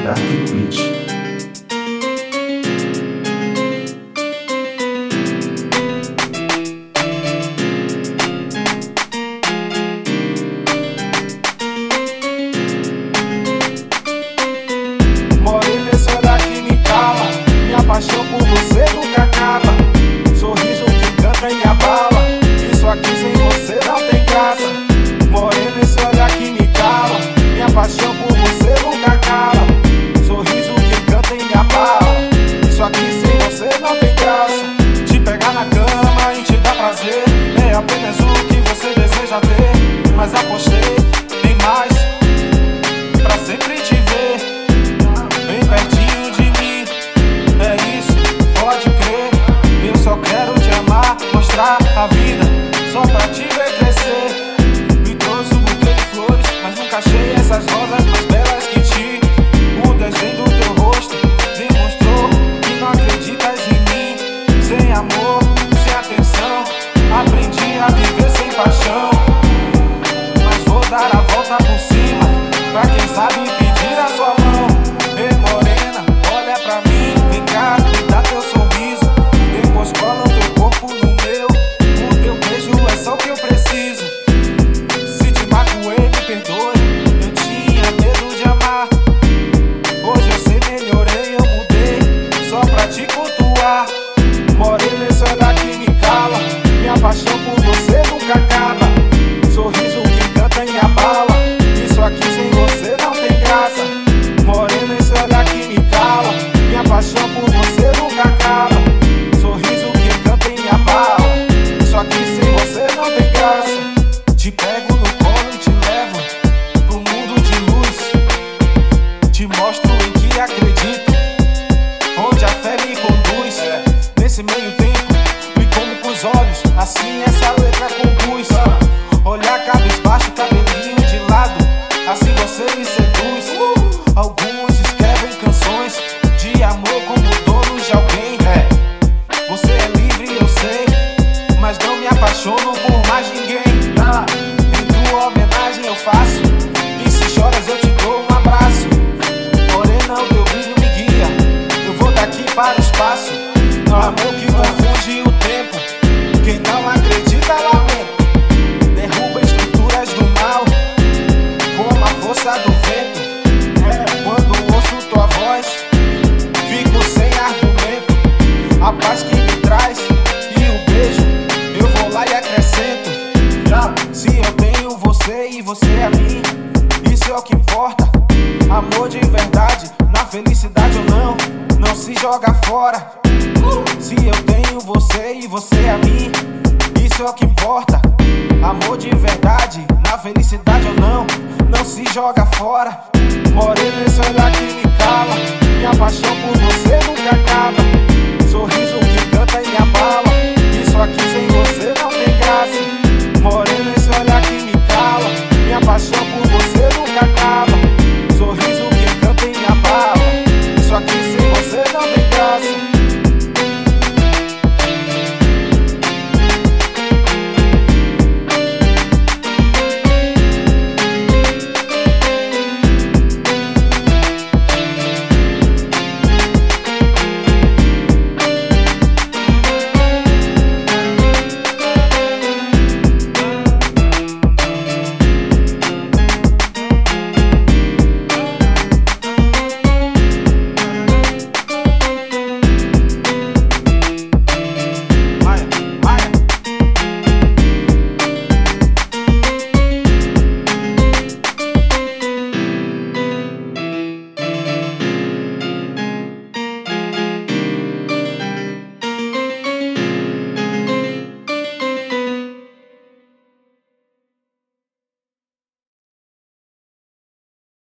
Dark Beat. Morena, esse olhar que me cala, minha paixão por você nunca acaba. Sorriso que canta e me abala, isso aqui sem você não tem graça. Morena, esse olhar que me cala, minha paixão por você nunca acaba. Sorriso que canta e me abala, isso aqui sem você não tem graça. Te pegar na cama e te dar prazer é apenas o que você deseja ter, mas apostei em mais pra sempre te ver bem pertinho de mim. É isso, pode crer. Eu só quero te amar, mostrar a vida, só pra te ver crescer. Me trouxe um buquê de flores, mas nunca achei essas rosas mais belas que ti. O desenho do teu rosto demonstrou que não acreditas em mim. Sem amor, sem atenção, aprendi a viver sem paixão. Mas vou dar a volta por cima, pra quem sabe pedir a sua mão. Ei, morena, olha pra mim, vem cá, me dá teu sorriso. Depois cola o teu corpo no meu, o teu beijo é só o que eu preciso. Se te magoei, me perdoe, eu tinha medo de amar. Hoje eu sei, melhorei, eu mudei, só pra te cultuar. Morena, esse olhar que me cala, minha paixão por você nunca acaba. Sorriso que canta e me abala, isso aqui sem você não tem graça. Morena, esse olhar que me cala, minha paixão por você nunca acaba. Sorriso que canta e me abala, isso aqui sem você não tem graça. Te pego no colo e te levo pro mundo de luz, te mostro em que acredito, onde a fé me conduz. Nesse meio tempo, me como com os olhos, assim essa letra compus. Olhar cabisbaixo, cabelinho de lado, assim você me seduz. Alguns escrevem canções de amor como donos de alguém. Você é livre, eu sei, mas não me apaixono por mais ninguém. Em tua homenagem eu faço, e se choras eu te dou um abraço. Morena, o teu brilho me guia, eu vou daqui para o espaço. Amor que confunde o tempo, quem não acredita lamento. Derruba estruturas do mal, como a força do vento. Quando ouço tua voz, fico sem argumento. A paz que me traz e o beijo, eu vou lá e acrescento. Se eu tenho você e você é mim, isso é o que importa. Amor de verdade, na felicidade ou não, não se joga fora. Se eu tenho você e você é mim, isso é o que importa. Amor de verdade, na felicidade ou não, não se joga fora. Morena, esse olhar que me cala, minha paixão por você nunca acaba. Sorriso que canta e me abala, isso aqui sem você